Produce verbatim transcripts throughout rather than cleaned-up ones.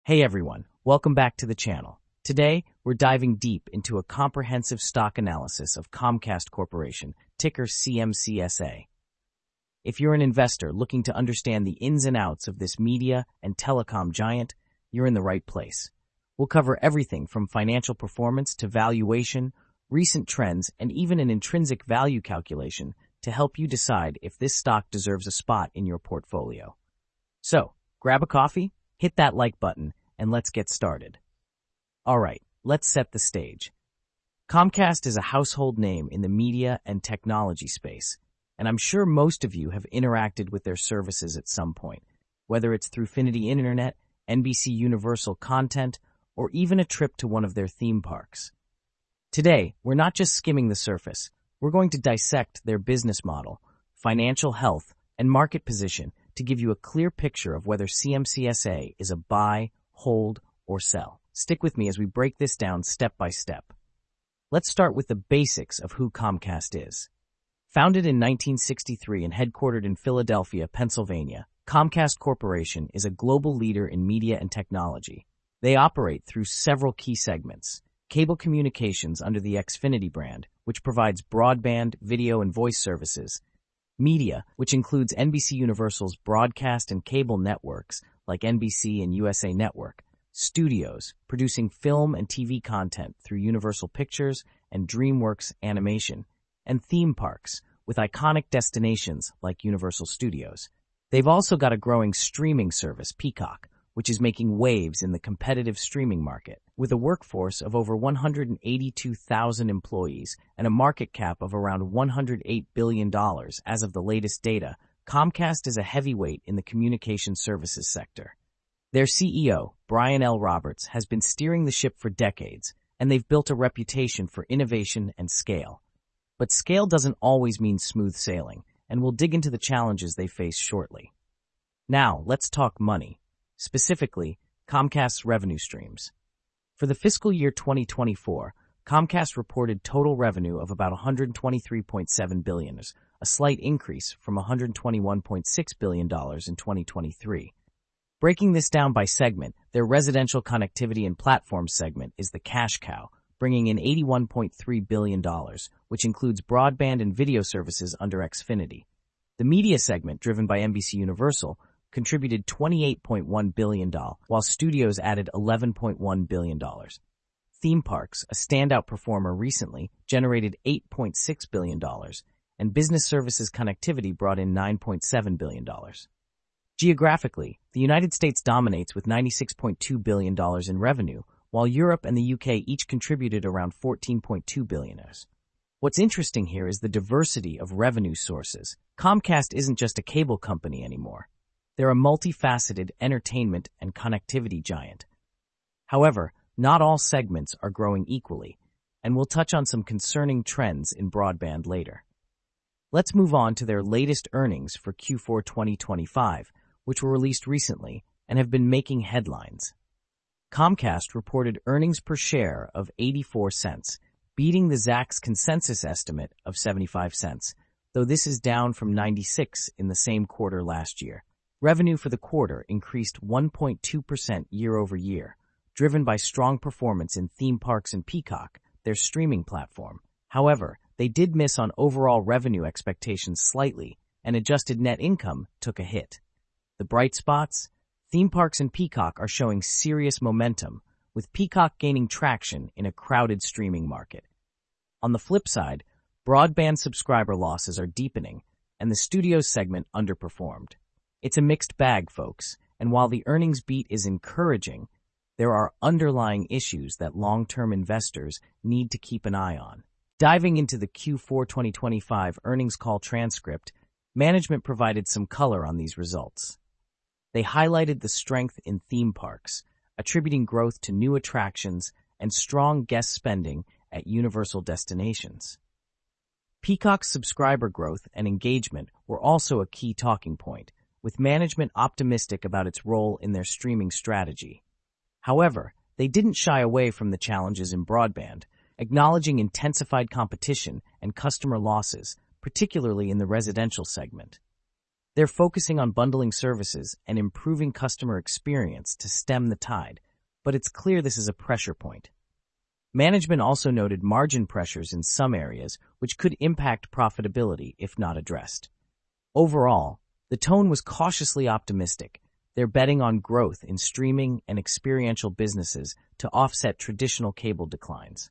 Hey everyone, welcome back to the channel. Today, we're diving deep into a comprehensive stock analysis of Comcast Corporation, ticker C M C S A. If you're an investor looking to understand the ins and outs of this media and telecom giant, you're in the right place. We'll cover everything from financial performance to valuation, recent trends, and even an intrinsic value calculation to help you decide if this stock deserves a spot in your portfolio. So, grab a coffee, hit that like button, and let's get started. All right, let's set the stage. Comcast is a household name in the media and technology space, and I'm sure most of you have interacted with their services at some point, whether it's through Finity Internet, N B C Universal content, or even a trip to one of their theme parks. Today, we're not just skimming the surface. We're going to dissect their business model, financial health, and market position to give you a clear picture of whether C M C S A is a buy, hold, or sell. Stick with me as we break this down step by step. Let's start with the basics of who Comcast is. Founded in nineteen sixty-three and headquartered in Philadelphia, Pennsylvania, Comcast Corporation is a global leader in media and technology. They operate through several key segments. Cable communications under the Xfinity brand, which provides broadband, video, and voice services. Media, which includes N B C Universal's broadcast and cable networks like N B C and U S A Network. Studios, producing film and T V content through Universal Pictures and DreamWorks Animation. And theme parks, with iconic destinations like Universal Studios. They've also got a growing streaming service, Peacock, which is making waves in the competitive streaming market. With a workforce of over one hundred eighty-two thousand employees and a market cap of around one hundred eight billion dollars as of the latest data, Comcast is a heavyweight in the communication services sector. Their C E O, Brian L. Roberts, has been steering the ship for decades, and they've built a reputation for innovation and scale. But scale doesn't always mean smooth sailing, and we'll dig into the challenges they face shortly. Now, let's talk money. Specifically, Comcast's revenue streams. For the fiscal year twenty twenty-four, Comcast reported total revenue of about one hundred twenty-three point seven billion dollars, a slight increase from one hundred twenty-one point six billion dollars in twenty twenty-three. Breaking this down by segment, their residential connectivity and platforms segment is the cash cow, bringing in eighty-one point three billion dollars, which includes broadband and video services under Xfinity. The media segment, driven by N B C Universal, contributed twenty-eight point one billion dollars, while studios added eleven point one billion dollars. Theme parks, a standout performer recently, generated eight point six billion dollars, and business services connectivity brought in nine point seven billion dollars. Geographically, the United States dominates with ninety-six point two billion dollars in revenue, while Europe and the U K each contributed around fourteen point two billion dollars. What's interesting here is the diversity of revenue sources. Comcast isn't just a cable company anymore. They're a multifaceted entertainment and connectivity giant. However, not all segments are growing equally, and we'll touch on some concerning trends in broadband later. Let's move on to their latest earnings for Q four twenty twenty-five, which were released recently and have been making headlines. Comcast reported earnings per share of eighty-four cents, beating the Zacks consensus estimate of seventy-five cents, though this is down from ninety-six in the same quarter last year. Revenue for the quarter increased one point two percent year over year, driven by strong performance in theme parks and Peacock, their streaming platform. However, they did miss on overall revenue expectations slightly, and adjusted net income took a hit. The bright spots? Theme parks and Peacock are showing serious momentum, with Peacock gaining traction in a crowded streaming market. On the flip side, broadband subscriber losses are deepening, and the studios segment underperformed. It's a mixed bag, folks, and while the earnings beat is encouraging, there are underlying issues that long-term investors need to keep an eye on. Diving into the Q four twenty twenty-five earnings call transcript, management provided some color on these results. They highlighted the strength in theme parks, attributing growth to new attractions and strong guest spending at Universal destinations. Peacock's subscriber growth and engagement were also a key talking point, with management optimistic about its role in their streaming strategy. However, they didn't shy away from the challenges in broadband, acknowledging intensified competition and customer losses, particularly in the residential segment. They're focusing on bundling services and improving customer experience to stem the tide, but it's clear this is a pressure point. Management also noted margin pressures in some areas, which could impact profitability if not addressed. Overall, the tone was cautiously optimistic. They're betting on growth in streaming and experiential businesses to offset traditional cable declines.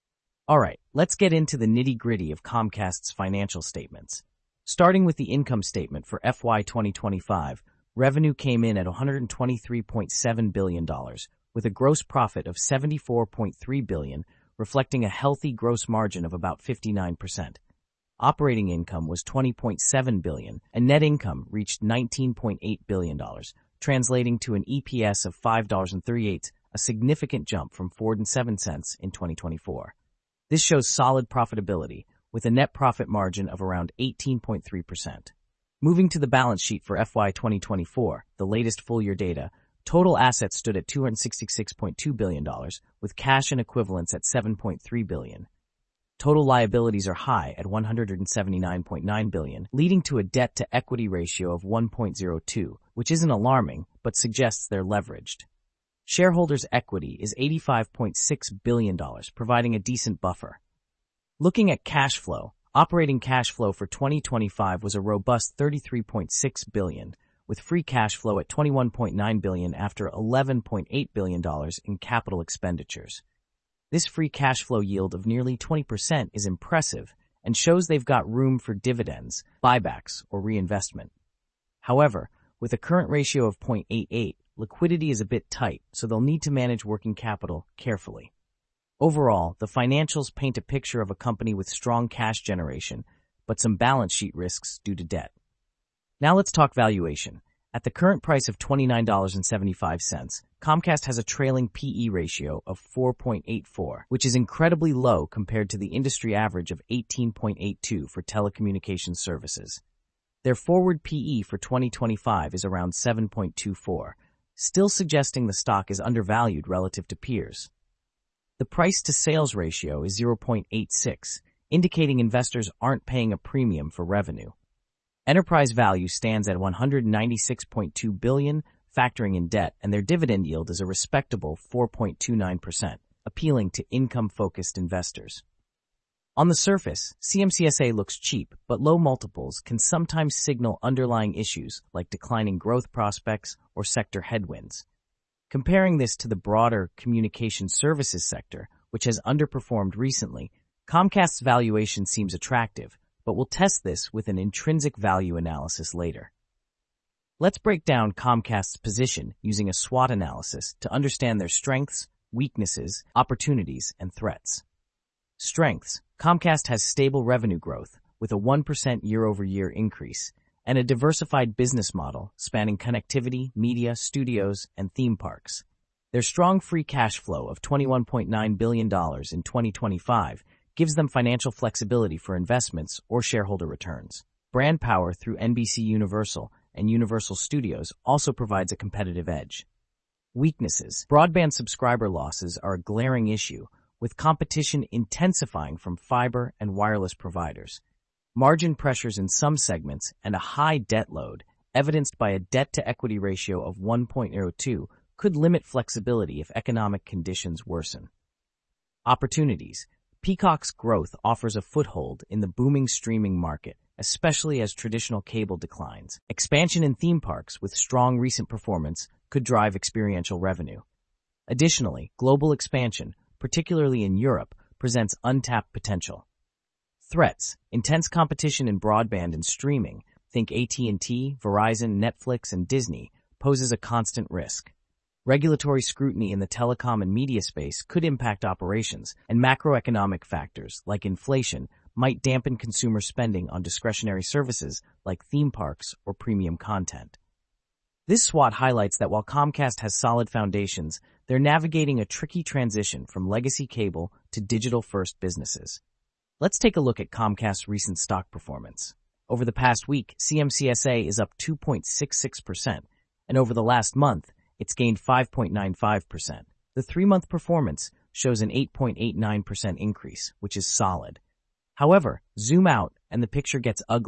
All right, let's get into the nitty-gritty of Comcast's financial statements. Starting with the income statement for F Y twenty twenty-five, revenue came in at one hundred twenty-three point seven billion dollars, with a gross profit of seventy-four point three billion dollars, reflecting a healthy gross margin of about fifty-nine percent. Operating income was twenty point seven billion dollars, and net income reached nineteen point eight billion dollars, translating to an E P S of five dollars and thirty-eight cents, a significant jump from four dollars and seven cents in twenty twenty-four. This shows solid profitability, with a net profit margin of around eighteen point three percent. Moving to the balance sheet for F Y twenty twenty-four, the latest full-year data, total assets stood at two hundred sixty-six point two billion dollars, with cash and equivalents at seven point three billion dollars. Total liabilities are high at one hundred seventy-nine point nine billion dollars, leading to a debt-to-equity ratio of one point zero two, which isn't alarming, but suggests they're leveraged. Shareholders' equity is eighty-five point six billion dollars, providing a decent buffer. Looking at cash flow, operating cash flow for twenty twenty-five was a robust thirty-three point six billion dollars, with free cash flow at twenty-one point nine billion dollars after eleven point eight billion dollars in capital expenditures. This free cash flow yield of nearly twenty percent is impressive and shows they've got room for dividends, buybacks, or reinvestment. However, with a current ratio of zero point eight eight, liquidity is a bit tight, so they'll need to manage working capital carefully. Overall, the financials paint a picture of a company with strong cash generation, but some balance sheet risks due to debt. Now let's talk valuation. At the current price of twenty-nine dollars and seventy-five cents, Comcast has a trailing P E ratio of four point eight four, which is incredibly low compared to the industry average of eighteen point eight two for telecommunications services. Their forward P E for twenty twenty-five is around seven point two four, still suggesting the stock is undervalued relative to peers. The price-to-sales ratio is zero point eight six, indicating investors aren't paying a premium for revenue. Enterprise value stands at one hundred ninety-six point two billion dollars, factoring in debt, and their dividend yield is a respectable four point two nine percent, appealing to income-focused investors. On the surface, C M C S A looks cheap, but low multiples can sometimes signal underlying issues like declining growth prospects or sector headwinds. Comparing this to the broader communication services sector, which has underperformed recently, Comcast's valuation seems attractive, but we'll test this with an intrinsic value analysis later. Let's break down Comcast's position using a SWOT analysis to understand their strengths, weaknesses, opportunities, and threats. Strengths: Comcast has stable revenue growth with a one percent year-over-year increase and a diversified business model spanning connectivity, media, studios, and theme parks. Their strong free cash flow of twenty-one point nine billion dollars in twenty twenty-five gives them financial flexibility for investments or shareholder returns. Brand power through N B C Universal and Universal Studios also provides a competitive edge. Weaknesses: broadband subscriber losses are a glaring issue, with competition intensifying from fiber and wireless providers. Margin pressures in some segments and a high debt load, evidenced by a debt-to-equity ratio of one point zero two, could limit flexibility if economic conditions worsen. Opportunities: Peacock's growth offers a foothold in the booming streaming market, especially as traditional cable declines. Expansion in theme parks with strong recent performance could drive experiential revenue. Additionally, global expansion, particularly in Europe, presents untapped potential. Threats: intense competition in broadband and streaming, think A T and T, Verizon, Netflix, and Disney, poses a constant risk. Regulatory scrutiny in the telecom and media space could impact operations, and macroeconomic factors like inflation might dampen consumer spending on discretionary services like theme parks or premium content. This SWOT highlights that while Comcast has solid foundations, they're navigating a tricky transition from legacy cable to digital-first businesses. Let's take a look at Comcast's recent stock performance. Over the past week, C M C S A is up two point six six percent, and over the last month, it's gained five point nine five percent. The three-month performance shows an eight point eight nine percent increase, which is solid. However, zoom out and the picture gets uglier.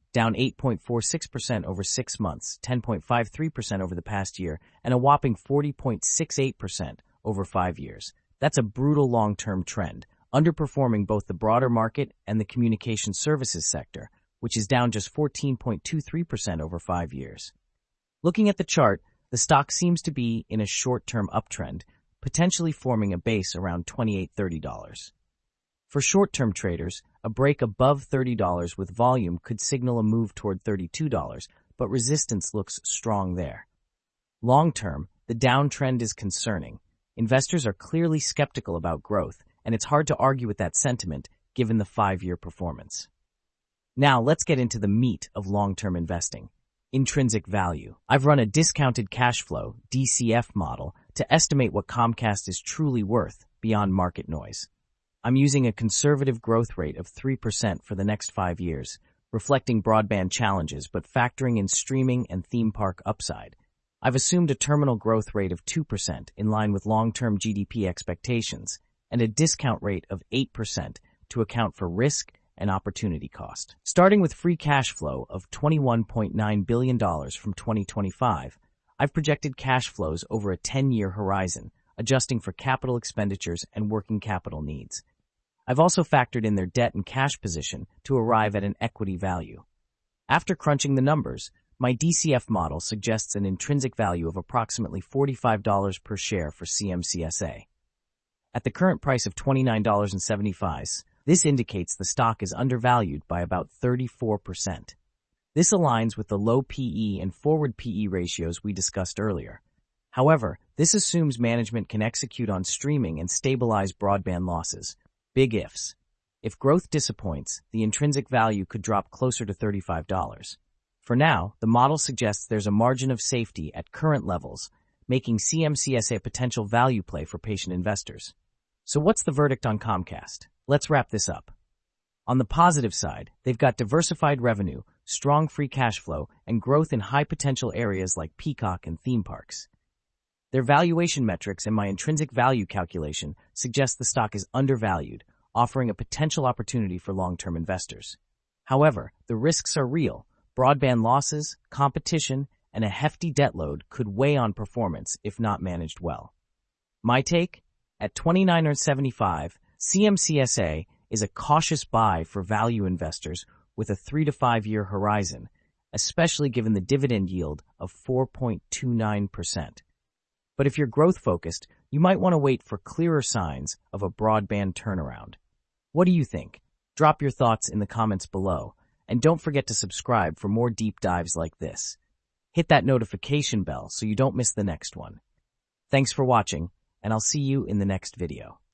down eight point four six percent over six months, ten point five three percent over the past year, and a whopping forty point six eight percent over five years. That's a brutal long-term trend, underperforming both the broader market and the communication services sector, which is down just fourteen point two three percent over five years. Looking at the chart, the stock seems to be in a short-term uptrend, potentially forming a base around twenty-eight thirty dollars. For short-term traders, a break above thirty dollars with volume could signal a move toward thirty-two dollars, but resistance looks strong there. Long-term, the downtrend is concerning. Investors are clearly skeptical about growth, and it's hard to argue with that sentiment given the five-year performance. Now, let's get into the meat of long-term investing. Intrinsic value. I've run a discounted cash flow, D C F model, to estimate what Comcast is truly worth beyond market noise. I'm using a conservative growth rate of three percent for the next five years, reflecting broadband challenges but factoring in streaming and theme park upside. I've assumed a terminal growth rate of two percent in line with long-term G D P expectations and a discount rate of eight percent to account for risk and opportunity cost. Starting with free cash flow of twenty-one point nine billion dollars from twenty twenty-five, I've projected cash flows over a ten-year horizon, adjusting for capital expenditures and working capital needs. I've also factored in their debt and cash position to arrive at an equity value. After crunching the numbers, my D C F model suggests an intrinsic value of approximately forty-five dollars per share for C M C S A. At the current price of twenty-nine dollars and seventy-five cents, this indicates the stock is undervalued by about thirty-four percent. This aligns with the low P E and forward P E ratios we discussed earlier. However, this assumes management can execute on streaming and stabilize broadband losses. Big ifs. If growth disappoints, the intrinsic value could drop closer to thirty-five dollars. For now, the model suggests there's a margin of safety at current levels, making C M C S A a potential value play for patient investors. So what's the verdict on Comcast? Let's wrap this up. On the positive side, they've got diversified revenue, strong free cash flow, and growth in high-potential areas like Peacock and theme parks. Their valuation metrics and my intrinsic value calculation suggest the stock is undervalued, offering a potential opportunity for long-term investors. However, the risks are real. Broadband losses, competition, and a hefty debt load could weigh on performance if not managed well. My take? At twenty-nine dollars and seventy-five cents, C M C S A is a cautious buy for value investors with a three to five year horizon, especially given the dividend yield of four point two nine percent. But if you're growth-focused, you might want to wait for clearer signs of a broadband turnaround. What do you think? Drop your thoughts in the comments below. And don't forget to subscribe for more deep dives like this. Hit that notification bell so you don't miss the next one. Thanks for watching, and I'll see you in the next video.